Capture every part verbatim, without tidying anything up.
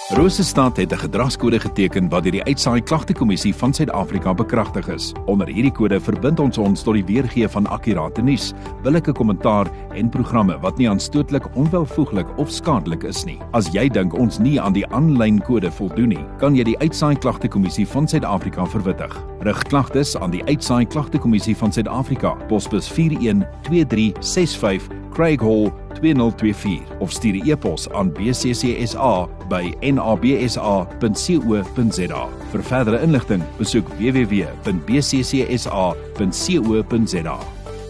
Rosestad het 'n gedragskode geteken wat deur die Uitsaai Klagtekommissie van Suid-Afrika bekragtig is. Onder hierdie kode verbind ons ons tot die weergee van akkurate nuus, billike kommentaar en programme wat nie aanstootlik, onwelvoeglik of skadelik is nie. As jy dink ons nie aan die aanlyn kode voldoen nie, kan jy die Uitsaai Klagtekommissie van Suid-Afrika verwittig. Rig klagtes aan die Uitsaai Klagtekommissie van Suid-Afrika, posbus vier een twee drie ses vyf, Craig Hall twee nul twee vier of stuur 'n e-pos aan b c c s a by n a b s a punt co punt z a. Vir verdere inligting, besoek w w w punt b c c s a punt co punt z a.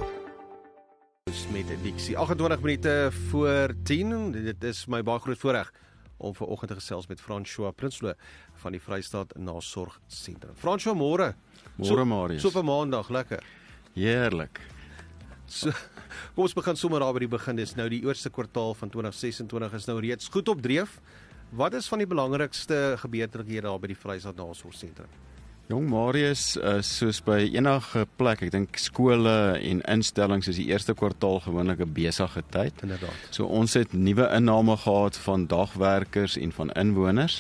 Met Dixie, agt en twintig minute voor tien. Dit is my baie groot voorreg om vanoggend te gesels met François Prinsloo van die Vrystaat Nasorgsentrum. François, môre. Môre, Marius. So op 'n maandag, lekker. Heerlik. So, kom ons begin sommer daar by die begin. Dis nou die eerste kwartaal van twintig ses en twintig is nou reeds goed op dreef. Wat is van die belangrikste gebeurtenhede daar by die Vrystaat Nasorgsentrum? Jong Marius, uh, soos by enige plek, ek dink skole en instellings is die eerste kwartaal gewoonlik 'n besige tyd. Inderdaad. So ons het nuwe inname gehad van dagwerkers en van inwoners.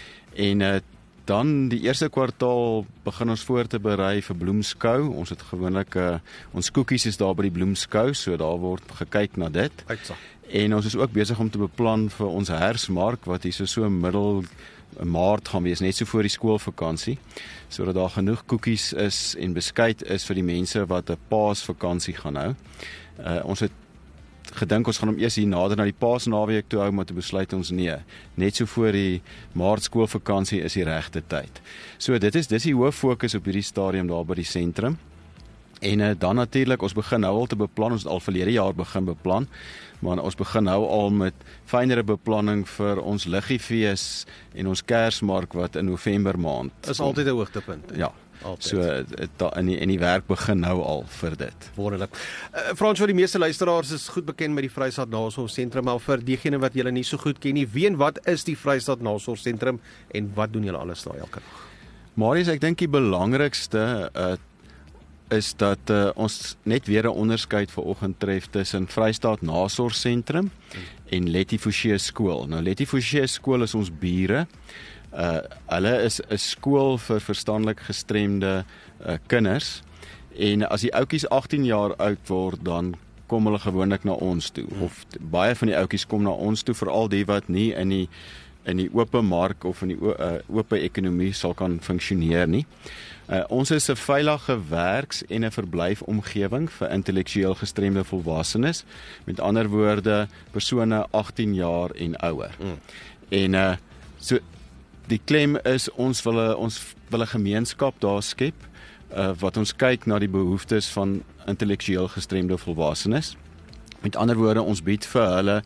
En uh, dan die eerste kwartaal begin ons voor te berei vir Bloemskou. Ons het gewoonlik uh, ons koekies is daar by die Bloemskou, so daar word gekyk na dit. Uitsaai. En ons is ook besig om te beplan vir ons herfsmark wat hier so so middel Maart gaan wees, net so voor die skoolvakansie, sodat daar genoeg koekies is en beskuit is vir die mense wat 'n paasvakansie gaan hou. Uh, ons het gedink ons gaan hom eers hier nader na die paasnaweek toe hou, maar toe besluit ons nee. Net so voor die Maart skoolvakansie is die regte tyd. So dit is dis die hoof fokus op hierdie stadium daar by die sentrum. En uh, dan natuurlik, ons begin nou al te beplan, ons het al verlede jaar begin beplan, maar ons begin nou al met fynere beplanning vir ons Liggiefees en ons Kersmark wat in November maand. Is altyd 'n hoogtepunt. Ja. Altyd. So in die, in die werk begin nou al vir dit. Wonderlik. Uh, François, die meeste luisteraars is goed bekend met die Vrystaat Nasorgsentrum, maar vir diegene wat julle nie so goed ken nie, wie en wat is die Vrystaat Nasorgsentrum en wat doen julle alles daar elke dag? Marius, ek dink die belangrikste uh, is dat uh, ons net weer 'n onderskeid vanoggend tref tussen Vrystaat Nasorgsentrum hmm. en Letty Forsie skool. Nou Letty Forsie skool is ons bure. Uh, hulle is 'n skool vir verstandelik gestremde uh, kinders, en as die oudjies agtien jaar oud word, dan kom hulle gewoonlik na ons toe, hmm. of baie van die oudjies kom na ons toe, veral die wat nie in die in die ope mark of in die uh, ope ekonomie sal kan funksioneer nie. Uh, ons is 'n veilige werks- en 'n verblyfomgewing vir intellektueel gestremde volwassenes, met ander woorde persone agtien jaar en ouer. Mm. En uh, so die klem is ons wil 'n ons wil 'n gemeenskap daar skep uh, wat ons kyk na die behoeftes van intellektueel gestremde volwassenes. Met ander woorde, ons bied vir hulle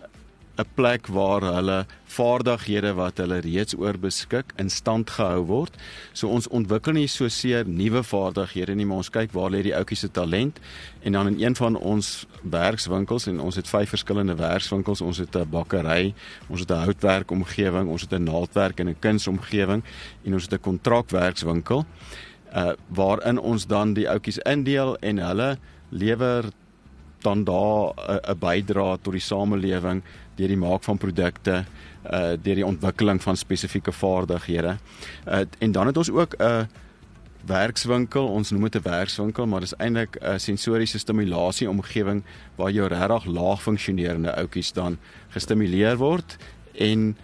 'n plek waar hulle vaardighede wat hulle reeds oor beskik in stand gehou word. So ons ontwikkel nie so seer nuwe vaardighede nie, maar ons kyk waar lê die ouetjies se talent, en dan in een van ons werkswinkels, en ons het vyf verskillende werkswinkels, ons het 'n bakkery, ons het 'n houtwerkomgewing, ons het 'n naaldwerk en 'n kunsomgewing, en ons het 'n kontrakwerkswinkel, uh, waarin ons dan die ouetjies indeel en hulle lewer dan daar 'n bydra tot die samelewing deur die maak van produkte, uh, deur die ontwikkeling van spesifieke vaardighede. Uh, en dan het ons ook 'n uh, werkswinkel, ons noem dit 'n werkswinkel, maar dit is eintlik 'n sensoriese stimulasie omgewing waar jou regtig laag funksionerende ouetjies dan gestimuleer word en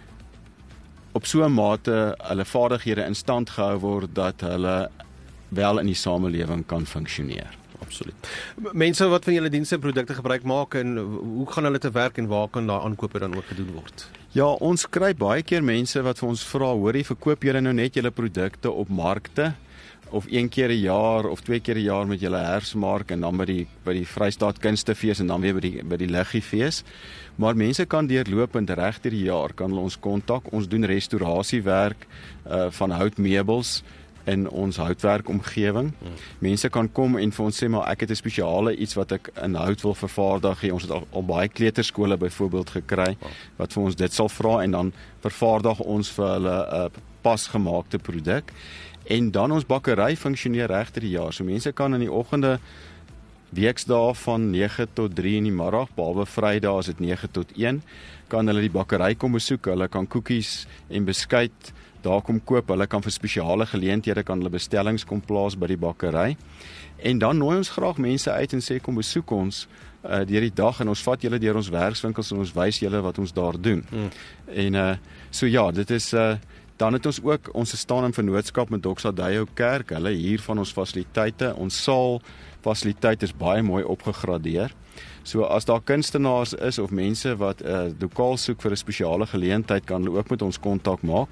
op so 'n mate hulle vaardighede in stand gehou word dat hulle wel in die samelewing kan funksioneer. Absoluut. Mense wat van julle dienste en produkte gebruik maak, en hoe gaan hulle te werk en waar kan daai aankope dan ook gedoen word? Ja, ons kry baie keer mense wat vir ons vra, hoorie, verkoop julle nou net julle produkte op markte, of een keer 'n jaar of twee keer 'n jaar met julle herfsmark en dan by die by die Vrystaat Kunstefees en dan weer by die by die Liggiefees. Maar mense kan deurlopend reg deur die jaar kan hulle ons kontak. Ons doen restaurasiewerk uh, van houtmeubels in ons houtwerkomgewing. Hmm. Mense kan kom en vir ons sê, maar ek het 'n spesiale iets wat ek in hout wil vervaardig. Ons het al, al baie kleuterskole byvoorbeeld gekry, oh. wat vir ons dit sal vra, en dan vervaardig ons vir hulle 'n uh, pasgemaakte produk. En dan ons bakkery funksioneer reg deur die jaar. So mense kan in die oggende weksdae van nege tot drie in die middag, behalwe Vrydae is dit nege tot een, kan hulle die bakkery kom besoek, hulle kan koekies en beskuit daar kom koop, hulle kan vir spesiale geleenthede kan hulle bestellings kom plaas by die bakkery. En dan nooi ons graag mense uit en sê kom besoek ons uh, deur die dag en ons vat julle deur ons werkswinkels en ons wys julle wat ons daar doen. Hmm. En uh, so ja, dit is uh, dan het ons ook, ons staan in vennootskap met Doxa Deo Kerk, hulle hier van ons fasiliteite, ons saal fasiliteit is baie mooi opgegradeer. So as daar kunstenaars is of mense wat 'n uh, lokaal soek vir 'n spesiale geleentheid, kan hulle ook met ons kontak maak.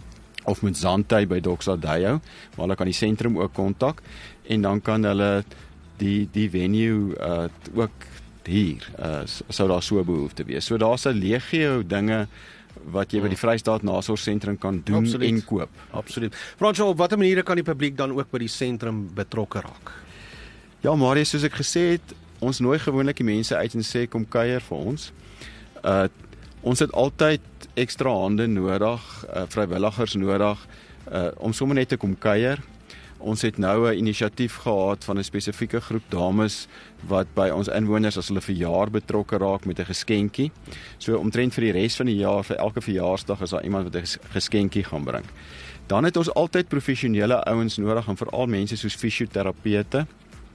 Of met Zantay by Doxa Deo, maar hulle kan die sentrum ook kontak en dan kan hulle die die venue uh, ook hier uh, sou daar so behoefte wees. So daar's 'n legio dinge wat jy by die Vrystaat Nasorgsentrum kan doen Absoluut. En koop. Absoluut. Fransjo, op watter maniere kan die publiek dan ook by die sentrum betrokke raak? Ja, Marius, soos ek gesê het, ons nooi gewoonlik die mense uit en sê kom kuier vir ons. Uh ons het altyd ekstra hande nodig, uh, vrywilligers nodig uh, om sommer net te kom kuier. Ons het nou 'n inisiatief gehad van 'n spesifieke groep dames wat by ons inwoners as hulle verjaar betrokke raak met 'n geskenkie. So omtrent vir die res van die jaar, vir elke verjaarsdag is daar iemand wat 'n geskenkie gaan bring. Dan het ons altyd professionele ouens nodig en veral mense soos fisioterapeute.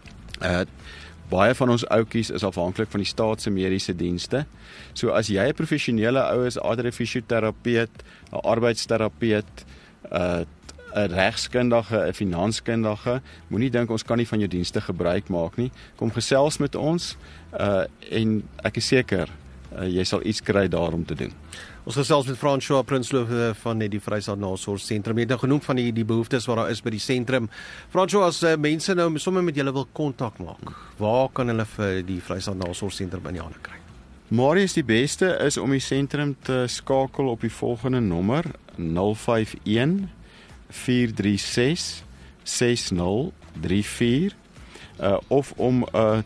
Uh, Baie van ons ouetjies is afhanklik van die staat se mediese dienste. So as jy 'n professionele ou is, eerder 'n fisioterapeut, 'n arbeidsterapeut, 'n 'n regskundige, 'n finanskundige, moenie dink ons kan nie van jou dienste gebruik maak nie. Kom gesels met ons uh, en ek is seker uh, jy sal iets kry daar om te doen. Ons gesels met Fransjo Prinsloo van die Vrystaat Nasorgsentrum. Jy het nou genoem van die die behoeftes wat daar is by die sentrum. Fransjo, as uh, mense nou sommer met julle wil kontak maak, waar kan hulle vir die Vrystaat Nasorgsentrum in die hande kry? Marius, die beste is om die sentrum te skakel op die volgende nommer nul vyf een vier drie ses ses nul drie vier uh, of om 'n uh,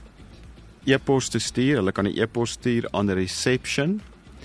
e-pos te stuur. Hulle kan 'n e-pos stuur aan reception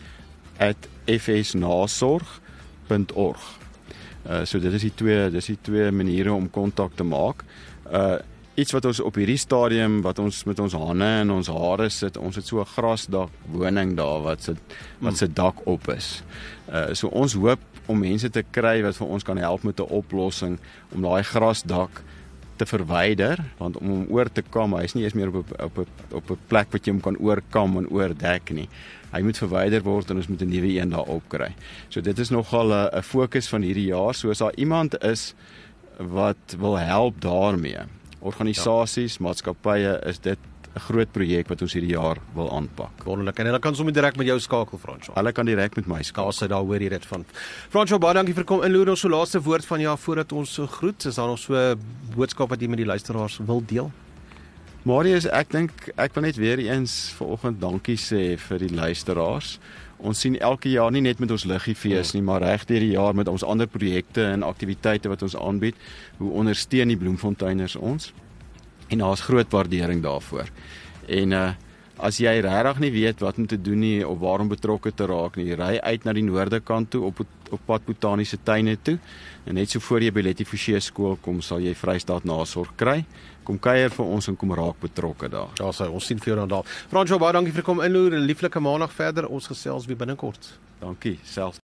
at f s nasorg punt org. Uh, so dit is die twee, dis die twee maniere om kontak te maak. Uh, iets wat ons op hierdie stadium, wat ons met ons hande en ons hare sit, ons het so 'n grasdak woning daar, wat se wat se dak op is. Uh, so ons hoop om mense te kry wat vir ons kan help met 'n oplossing, om daai grasdak te verwyder, want om hom oor te kam, hy is nie eens meer op 'n op 'n op 'n plek wat jy hom kan oorkam en oordek nie. Hy moet verwyder word en ons moet 'n nuwe een daar opkry. So dit is nogal 'n 'n fokus van hierdie jaar. So as daar iemand is wat wil help daarmee, organisasies, ja. maatskappye, is dit 'n groot projek wat ons hierdie jaar wil aanpak. Wonderlik. En hulle kan sommer direk met jou skakel, Fransjo. Hulle kan direk met my skakel. Daar sit daar hoor jy dit van. Fransjo, baie dankie vir kom inloer ons so laaste woord van jou voordat ons so groet. Is daar nog so 'n boodskap wat jy met die luisteraars wil deel? Marius, ek dink ek wil net weer eens vanoggend dankie sê vir die luisteraars. Ons sien elke jaar nie net met ons Liggefees nie, maar reg deur die jaar met ons ander projekte en aktiwiteite wat ons aanbied, hoe ondersteun die Bloemfonteiners ons. En daar is groot waardering daarvoor. En uh, as jy regtig nie weet wat om te doen nie of waarom betrokke te raak nie, ry uit na die noorde kant toe op op pad Botaniese Tuine toe. En net so voor jy by Letty Forsie skool kom, sal jy Vrystaat Nasorg kry. Kom kuier vir ons en kom raak betrokke daar. Ja, so, ons sien vir jou dan daar. Fransjo, baie dankie vir kom inloer. 'n Lieflike maandag verder. Ons gesels weer binnekort. Dankie, selfs.